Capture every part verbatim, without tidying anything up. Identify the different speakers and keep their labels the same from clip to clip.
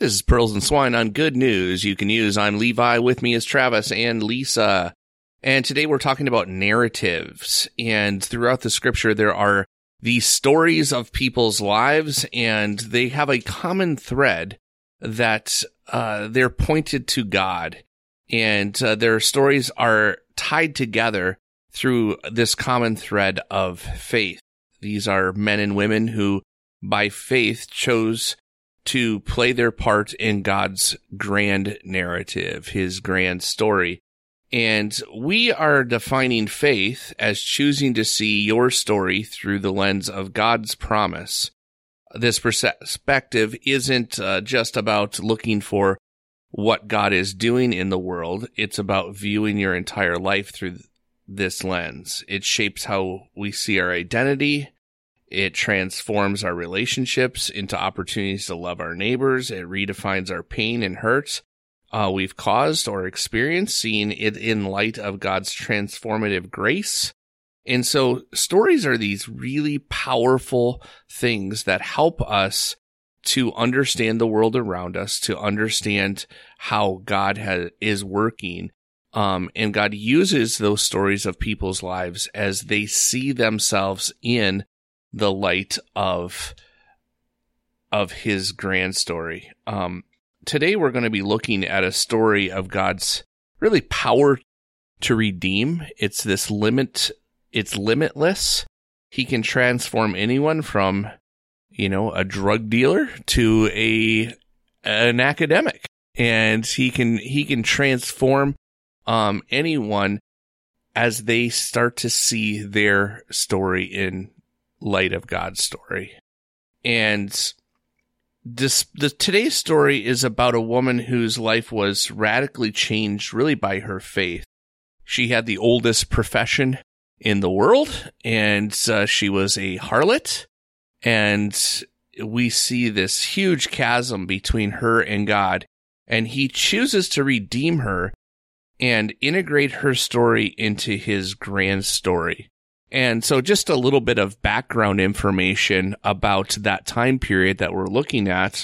Speaker 1: This is Pearls and Swine on Good News You Can Use. I'm Levi. With me is Travis and Lisa. And today we're talking about narratives. And throughout the scripture, there are these stories of people's lives, and they have a common thread that uh, they're pointed to God. And uh, their stories are tied together through this common thread of faith. These are men and women who, by faith, chose to play their part in God's grand narrative, his grand story. And we are defining faith as choosing to see your story through the lens of God's promise. This perspective isn't uh, just about looking for what God is doing in the world. It's about viewing your entire life through this lens. It shapes how we see our identity. It transforms our relationships into opportunities to love our neighbors. It redefines our pain and hurt uh, we've caused or experienced, seeing it in light of God's transformative grace. And so stories are these really powerful things that help us to understand the world around us, to understand how God has, is working. Um, and God uses those stories of people's lives as they see themselves in the light of, of his grand story. Um, today we're going to be looking at a story of God's really power to redeem. It's this limit, it's limitless. He can transform anyone from, you know, a drug dealer to a, an academic. And he can, he can transform, um, anyone as they start to see their story in light of God's story. And this, the today's story is about a woman whose life was radically changed really by her faith. She had the oldest profession in the world, and uh, she was a harlot. And we see this huge chasm between her and God, and he chooses to redeem her and integrate her story into his grand story. And so just a little bit of background information about that time period that we're looking at.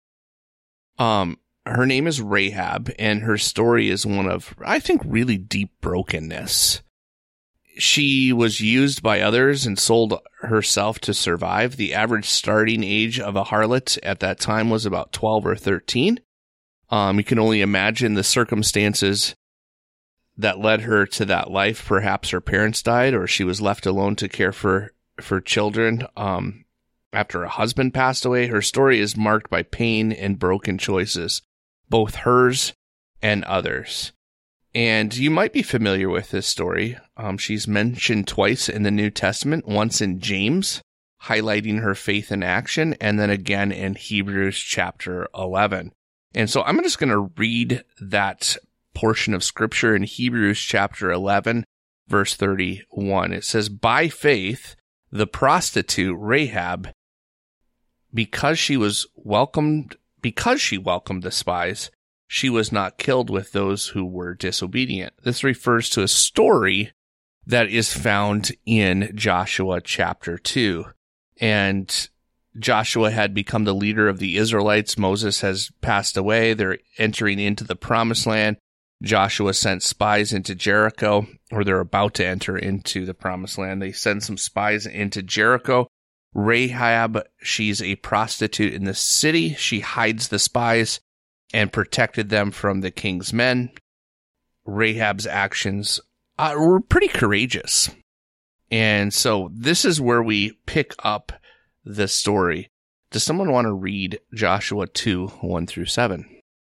Speaker 1: Um, her name is Rahab, and her story is one of, I think, really deep brokenness. She was used by others and sold herself to survive. The average starting age of a harlot at that time was about twelve or thirteen. Um, you can only imagine the circumstances that led her to that life. Perhaps her parents died, or she was left alone to care for, for children um, after a husband passed away. Her story is marked by pain and broken choices, both hers and others. And you might be familiar with this story. Um, she's mentioned twice in the New Testament, once in James, highlighting her faith in action, and then again in Hebrews chapter eleven. And so I'm just going to read that portion of scripture in Hebrews chapter eleven, verse thirty-one. It says, "By faith, the prostitute Rahab, because she was welcomed, because she welcomed the spies, she was not killed with those who were disobedient." This refers to a story that is found in Joshua chapter two. And Joshua had become the leader of the Israelites. Moses has passed away. They're entering into the promised land. Joshua sent spies into Jericho, or they're about to enter into the promised land. They send some spies into Jericho. Rahab, she's a prostitute in the city. She hides the spies and protected them from the king's men. Rahab's actions uh, were pretty courageous. And so this is where we pick up the story. Does someone want to read Joshua two, one through seven?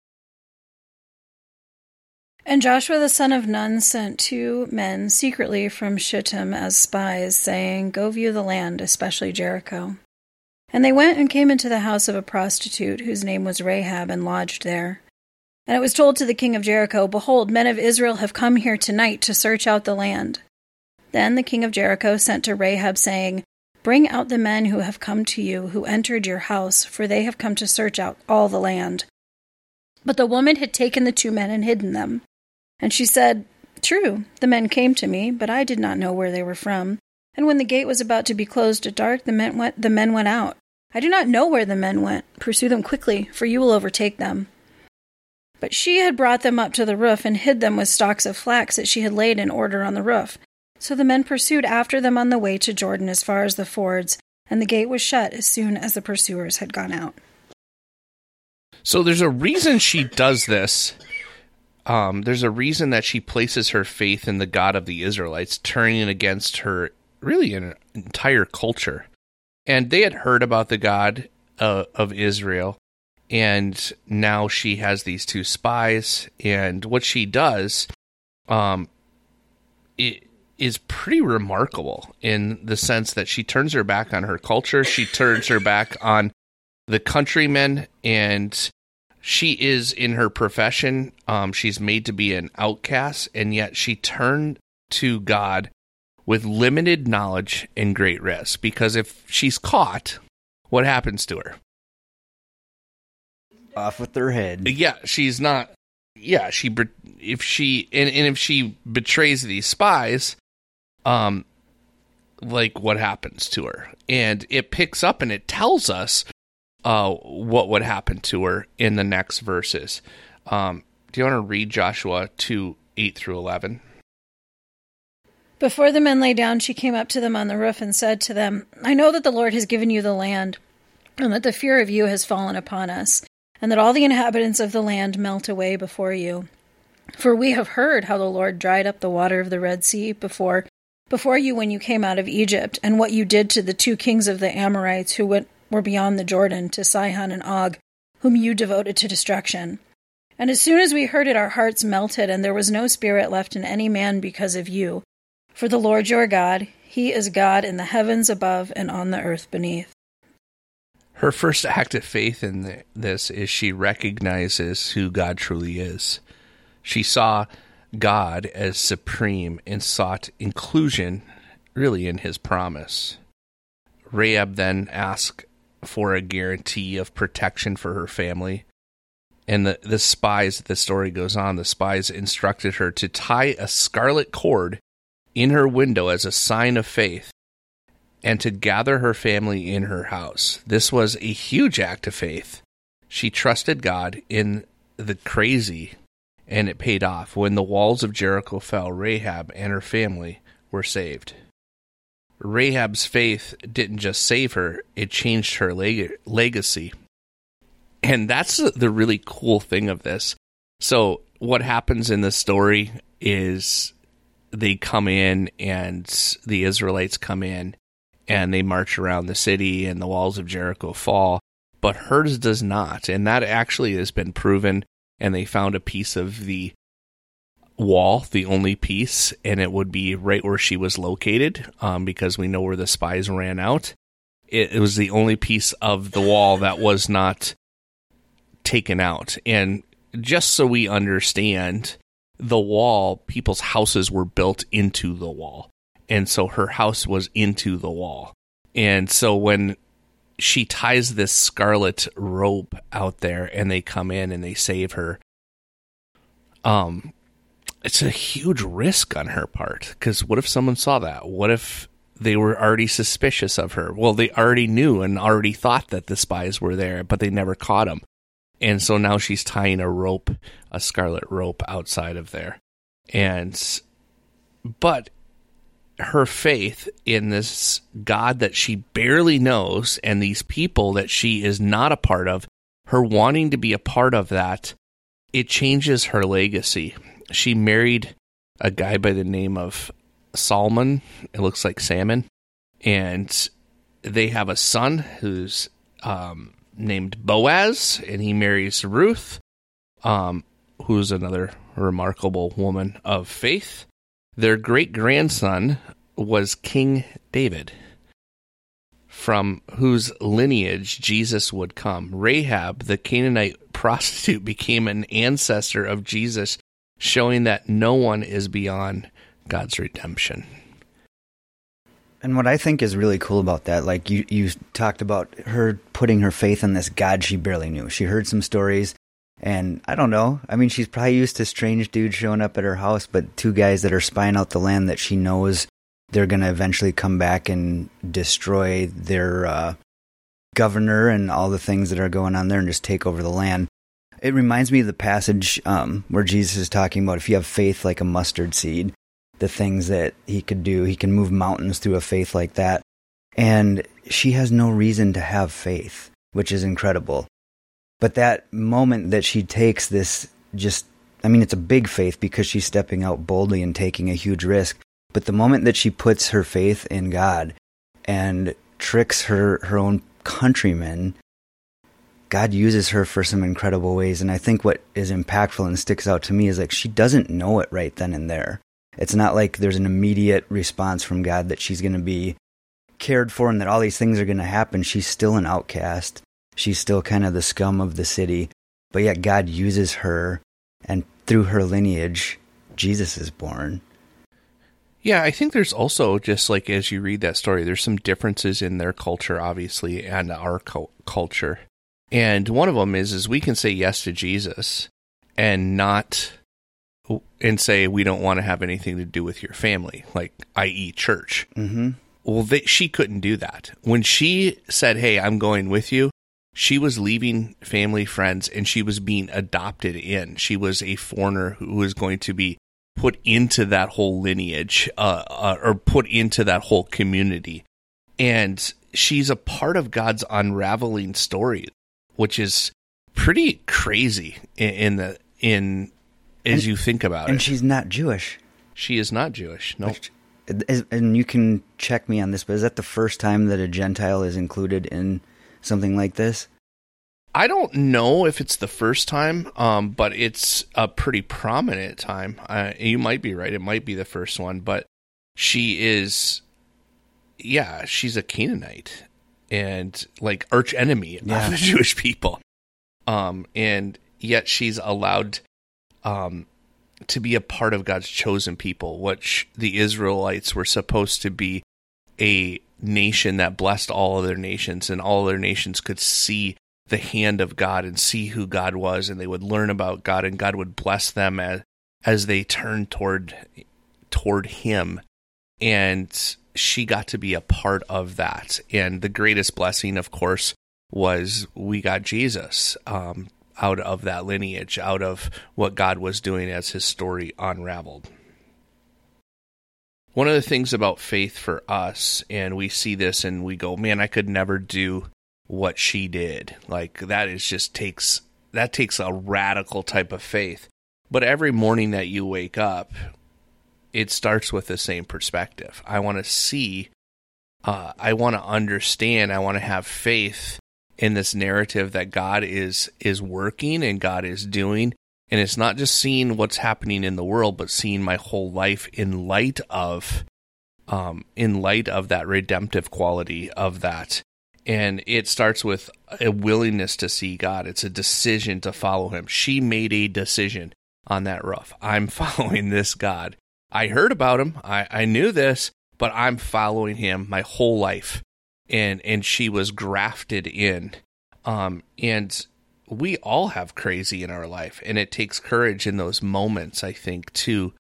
Speaker 2: And Joshua the son of Nun sent two men secretly from Shittim as spies, saying, "Go view the land, especially Jericho." And they went and came into the house of a prostitute, whose name was Rahab, and lodged there. And it was told to the king of Jericho, "Behold, men of Israel have come here tonight to search out the land." Then the king of Jericho sent to Rahab, saying, "Bring out the men who have come to you, who entered your house, for they have come to search out all the land." But the woman had taken the two men and hidden them. And she said, "True, the men came to me, but I did not know where they were from. And when the gate was about to be closed at dark, the men went, the men went out. I do not know where the men went. Pursue them quickly, for you will overtake them." But she had brought them up to the roof and hid them with stalks of flax that she had laid in order on the roof. So the men pursued after them on the way to Jordan as far as the fords, and the gate was shut as soon as the pursuers had gone out.
Speaker 1: So there's a reason she does this. Um, there's a reason that she places her faith in the God of the Israelites, turning against her, really, an entire culture. And they had heard about the God uh, of Israel, and now she has these two spies. And what she does, um, it is pretty remarkable in the sense that she turns her back on her culture. She turns her back on the countrymen, and she is in her profession. Um, she's made to be an outcast, and yet she turned to God with limited knowledge and great risk. Because if she's caught, what happens to her?
Speaker 3: Off with her head.
Speaker 1: Yeah, she's not. Yeah, she if she and, and if she betrays these spies, um, like what happens to her? And it picks up and it tells us Uh, what would happen to her in the next verses. Um, do you want to read Joshua two, eight through eleven?
Speaker 2: Before the men lay down, she came up to them on the roof and said to them, "I know that the Lord has given you the land, and that the fear of you has fallen upon us, and that all the inhabitants of the land melt away before you. For we have heard how the Lord dried up the water of the Red Sea before, before you when you came out of Egypt, and what you did to the two kings of the Amorites who went were beyond the Jordan, to Sihon and Og, whom you devoted to destruction. And as soon as we heard it, our hearts melted, and there was no spirit left in any man because of you. For the Lord your God, he is God in the heavens above and on the earth beneath."
Speaker 1: Her first act of faith in the, this is she recognizes who God truly is. She saw God as supreme and sought inclusion, really, in his promise. Rahab then asked for a guarantee of protection for her family. And the, the spies, the story goes on, the spies instructed her to tie a scarlet cord in her window as a sign of faith and to gather her family in her house. This was a huge act of faith. She trusted God in the crazy, and it paid off. When the walls of Jericho fell, Rahab and her family were saved. Rahab's faith didn't just save her, it changed her leg- legacy. And that's the really cool thing of this. So what happens in the story is they come in, and the Israelites come in, and they march around the city, and the walls of Jericho fall. But hers does not. And that actually has been proven, and they found a piece of the wall, the only piece, and it would be right where she was located, um, because we know where the spies ran out. It, it was the only piece of the wall that was not taken out. And just so we understand, the wall, people's houses were built into the wall, and so her house was into the wall. And so when she ties this scarlet rope out there, and they come in and they save her, um it's a huge risk on her part, because what if someone saw that? What if they were already suspicious of her? Well, they already knew and already thought that the spies were there, but they never caught them. And so now she's tying a rope, a scarlet rope outside of there. And, but her faith in this God that she barely knows, and these people that she is not a part of, her wanting to be a part of that, it changes her legacy. She married a guy by the name of Salmon. It looks like salmon. And they have a son who's um, named Boaz, and he marries Ruth, um, who's another remarkable woman of faith. Their great-grandson was King David, from whose lineage Jesus would come. Rahab, the Canaanite prostitute, became an ancestor of Jesus, showing that no one is beyond God's redemption.
Speaker 3: And what I think is really cool about that, like you, you talked about her putting her faith in this God she barely knew. She heard some stories, and I don't know. I mean, she's probably used to strange dudes showing up at her house, but two guys that are spying out the land that she knows they're going to eventually come back and destroy their uh, governor and all the things that are going on there and just take over the land. It reminds me of the passage um, where Jesus is talking about if you have faith like a mustard seed, the things that he could do. He can move mountains through a faith like that. And she has no reason to have faith, which is incredible. But that moment that she takes this just, I mean, it's a big faith because she's stepping out boldly and taking a huge risk. But the moment that she puts her faith in God and tricks her, her own countrymen, God uses her for some incredible ways. And I think what is impactful and sticks out to me is like she doesn't know it right then and there. It's not like there's an immediate response from God that she's going to be cared for and that all these things are going to happen. She's still an outcast. She's still kind of the scum of the city. But yet God uses her, and through her lineage, Jesus is born.
Speaker 1: Yeah, I think there's also, just like as you read that story, there's some differences in their culture, obviously, and our co- culture. And one of them is, is we can say yes to Jesus and not, and say we don't want to have anything to do with your family, like, that is church.
Speaker 3: Mm-hmm.
Speaker 1: Well, they, she couldn't do that. When she said, hey, I'm going with you, she was leaving family, friends, and she was being adopted in. She was a foreigner who was going to be put into that whole lineage, uh, uh, or put into that whole community. And she's a part of God's unraveling story, which is pretty crazy in, in the in as
Speaker 3: and,
Speaker 1: you think about
Speaker 3: and
Speaker 1: it.
Speaker 3: And she's not Jewish.
Speaker 1: She is not Jewish. No.
Speaker 3: Which, is, and you can check me on this, but is that the first time that a Gentile is included in something like this?
Speaker 1: I don't know if it's the first time, um, but it's a pretty prominent time. Uh, you might be right. It might be the first one, but she is, yeah, she's a Canaanite and like arch enemy
Speaker 3: yeah.
Speaker 1: of the Jewish people. Um, and yet she's allowed um, to be a part of God's chosen people, which the Israelites were supposed to be a nation that blessed all other nations, and all other nations could see the hand of God and see who God was, and they would learn about God, and God would bless them as as they turned toward toward Him. And she got to be a part of that. And the greatest blessing, of course, was we got Jesus um, out of that lineage, out of what God was doing as His story unraveled. One of the things about faith for us, and we see this and we go, man, I could never do what she did. Like, that is just takes, that takes a radical type of faith. But every morning that you wake up, it starts with the same perspective. I want to see, uh, I want to understand, I want to have faith in this narrative that God is, is working and God is doing. And it's not just seeing what's happening in the world, but seeing my whole life in light of, um, in light of that redemptive quality of that. And it starts with a willingness to see God. It's a decision to follow Him. She made a decision on that roof. I'm following this God. I heard about Him. I, I knew this, but I'm following Him my whole life. And and she was grafted in. Um, and we all have crazy in our life. And it takes courage in those moments, I think, to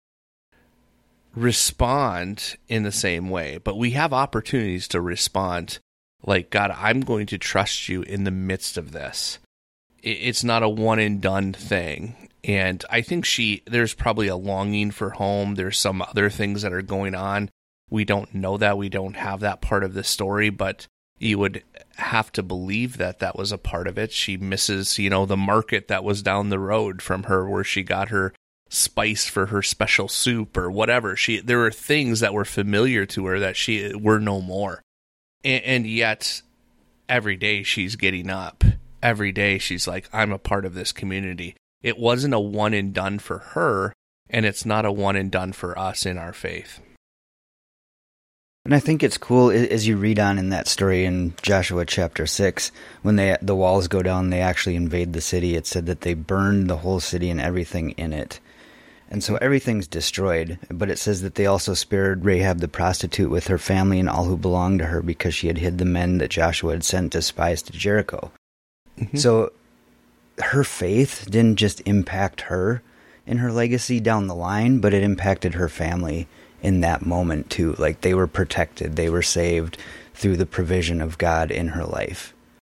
Speaker 1: respond in the same way. But we have opportunities to respond like, God, I'm going to trust you in the midst of this. It's not a one and done thing. And I think she, there's probably a longing for home. There's some other things that are going on. We don't know that. We don't have that part of the story, but you would have to believe that that was a part of it. She misses, you know, the market that was down the road from her where she got her spice for her special soup or whatever. She, there were things that were familiar to her that she were no more. And yet, every day she's getting up. Every day she's like, I'm a part of this community. It wasn't a one and done for her, and it's not a one and done for us in our faith.
Speaker 3: And I think it's cool as you read on in that story in Joshua chapter six, when they the walls go down, they actually invade the city. It said that they burned the whole city and everything in it. And so everything's destroyed, but it says that they also spared Rahab the prostitute with her family and all who belonged to her because she had hid the men that Joshua had sent as spies to Jericho. Mm-hmm. So her faith didn't just impact her in her legacy down the line, but it impacted her family in that moment too. Like, they were protected, they were saved through the provision of God in her life.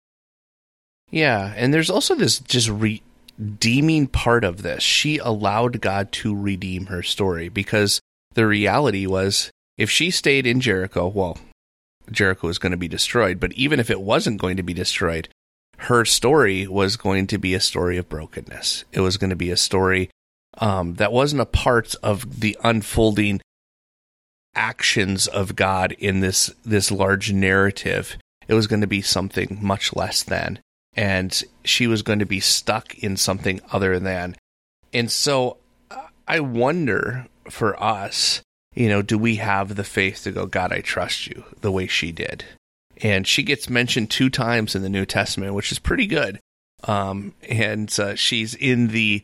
Speaker 1: Yeah, and there's also this just redeeming part of this. She allowed God to redeem her story, because the reality was, if she stayed in Jericho, well, Jericho was going to be destroyed, but even if it wasn't going to be destroyed, her story was going to be a story of brokenness. It was going to be a story um, that wasn't a part of the unfolding actions of God in this this large narrative. It was going to be something much less than, and she was going to be stuck in something other than. And so I wonder, for us, you know, do we have the faith to go, God, I trust you, the way she did? And she gets mentioned two times in the New Testament, which is pretty good. Um, and uh, she's in the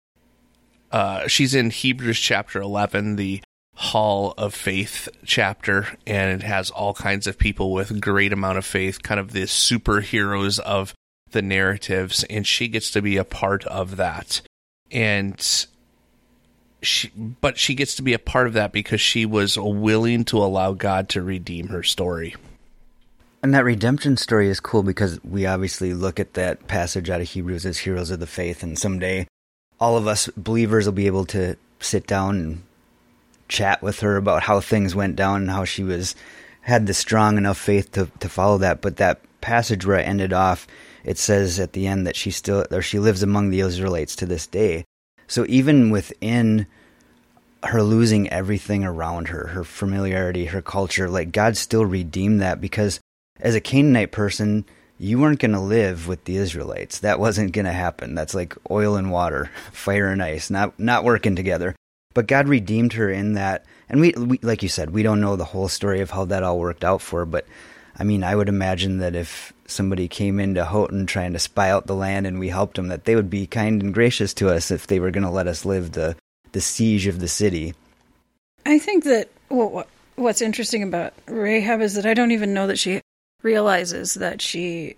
Speaker 1: uh, she's in Hebrews chapter eleven, the Hall of Faith chapter, and it has all kinds of people with great amount of faith, kind of the superheroes of the narratives, and she gets to be a part of that. And she, but she gets to be a part of that because she was willing to allow God to redeem her story.
Speaker 3: And that redemption story is cool because we obviously look at that passage out of Hebrews as heroes of the faith, and someday all of us believers will be able to sit down and chat with her about how things went down and how she was had the strong enough faith to, to follow that. But that passage where I ended off, it says at the end that she still or she lives among the Israelites to this day. So even within her losing everything around her, her familiarity, her culture, like God still redeemed that, because as a Canaanite person, you weren't going to live with the Israelites. That wasn't going to happen. That's like oil and water, fire and ice, not not working together. But God redeemed her in that. And we, we, like you said, we don't know the whole story of how that all worked out for her. But I mean, I would imagine that if somebody came into Houghton trying to spy out the land and we helped them, that they would be kind and gracious to us if they were going to let us live the, the siege of the city.
Speaker 2: I think that well, what's interesting about Rahab is that I don't even know that she realizes that she,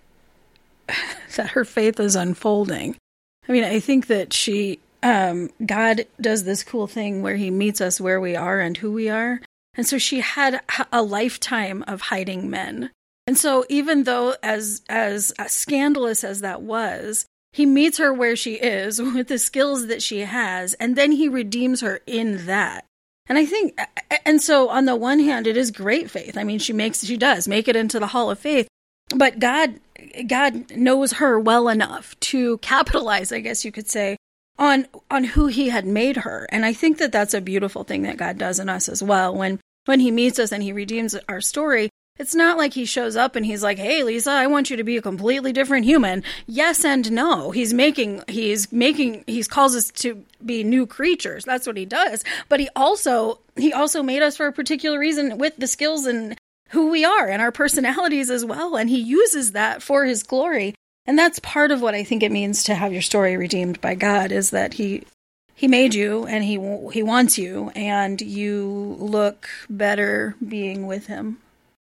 Speaker 2: that her faith is unfolding. I mean, I think that she, um, God does this cool thing where he meets us where we are and who we are. And so she had a lifetime of hiding men. And so even though as, as scandalous as that was, he meets her where she is with the skills that she has, and then he redeems her in that. And I think, and so on the one hand, it is great faith. I mean, she makes, she does make it into the Hall of Faith, but God, God knows her well enough to capitalize, I guess you could say, on, on who he had made her. And I think that that's a beautiful thing that God does in us as well. When, when he meets us and he redeems our story, it's not like he shows up and he's like, hey, Lisa, I want you to be a completely different human. Yes and no. He's making, he's making, he calls us to be new creatures. That's what he does. But he also, he also made us for a particular reason with the skills and who we are and our personalities as well. And he uses that for his glory. And that's part of what I think it means to have your story redeemed by God, is that he, he made you and he, he wants you, and you look better being with him.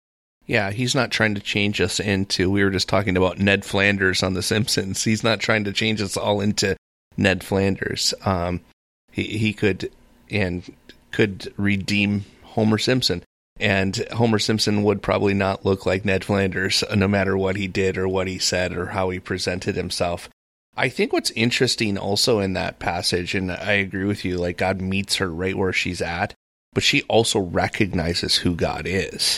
Speaker 1: Yeah, he's not trying to change us into, we were just talking about Ned Flanders on The Simpsons. He's not trying to change us all into Ned Flanders. Um, he, he could, and could redeem Homer Simpson. And Homer Simpson would probably not look like Ned Flanders, no matter what he did or what he said or how he presented himself. I think what's interesting also in that passage, and I agree with you, like God meets her right where she's at, but she also recognizes who God is.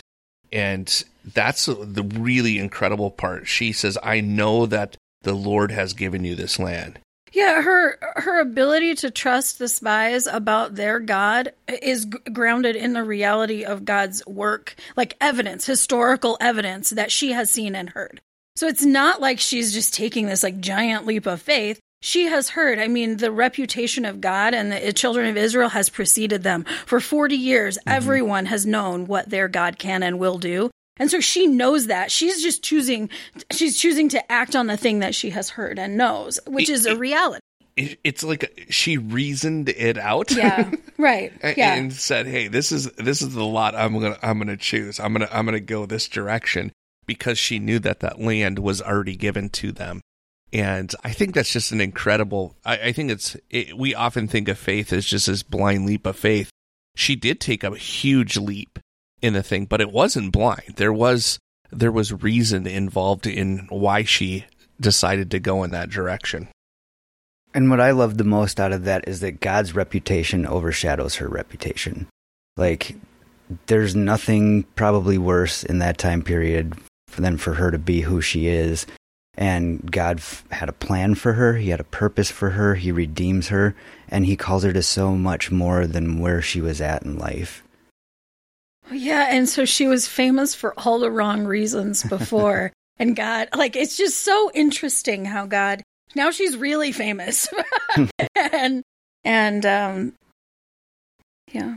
Speaker 1: And that's the really incredible part. She says, I know that the Lord has given you this land.
Speaker 2: Yeah, her her ability to trust the spies about their God is g- grounded in the reality of God's work, like evidence, historical evidence that she has seen and heard. So it's not like she's just taking this like giant leap of faith. She has heard. I mean, the reputation of God and the children of Israel has preceded them. For forty years, mm-hmm. Everyone has known what their God can and will do. And so she knows that. She's just choosing, she's choosing to act on the thing that she has heard and knows, which it, is a reality.
Speaker 1: It, it's like she reasoned it out.
Speaker 2: Yeah, right. Yeah.
Speaker 1: And said, hey, this is this is the lot I'm going to I'm going to choose. I'm going to I'm going to go this direction, because she knew that that land was already given to them. And I think that's just an incredible, I, I think it's, it, we often think of faith as just this blind leap of faith. She did take a huge leap in the thing, but it wasn't blind. There was, there was reason involved in why she decided to go in that direction.
Speaker 3: And what I love the most out of that is that God's reputation overshadows her reputation. Like, there's nothing probably worse in that time period than for her to be who she is. And God f- had a plan for her. He had a purpose for her. He redeems her. And he calls her to so much more than where she was at in life.
Speaker 2: Yeah, and so she was famous for all the wrong reasons before. And God, like, it's just so interesting how God, now she's really famous. and, and, um, yeah.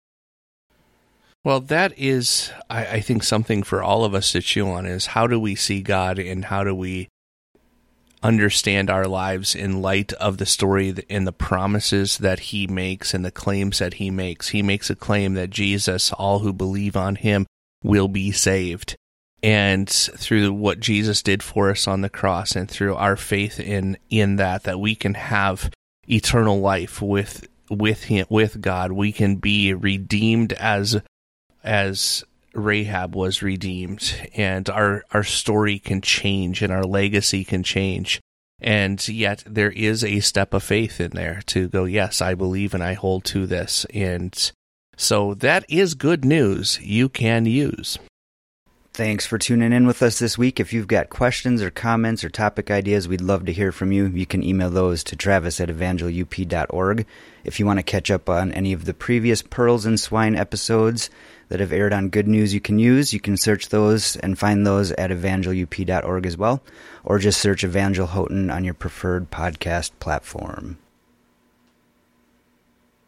Speaker 1: Well, that is, I, I think, something for all of us to chew on is how do we see God and how do we understand our lives in light of the story and the promises that he makes and the claims that he makes. He makes a claim that Jesus, all who believe on him, will be saved. And through what Jesus did for us on the cross and through our faith in, in that, that we can have eternal life with with him, with God. We can be redeemed as as Rahab was redeemed, and our, our story can change and our legacy can change. And yet there is a step of faith in there to go, yes, I believe and I hold to this. And so that is good news you can use.
Speaker 3: Thanks for tuning in with us this week. If you've got questions or comments or topic ideas, we'd love to hear from you. You can email those to travis at evangel u p dot org. If you want to catch up on any of the previous Pearls and Swine episodes that have aired on Good News You Can Use, you can search those and find those at evangel u p dot org as well, or just search Evangel Houghton on your preferred podcast platform.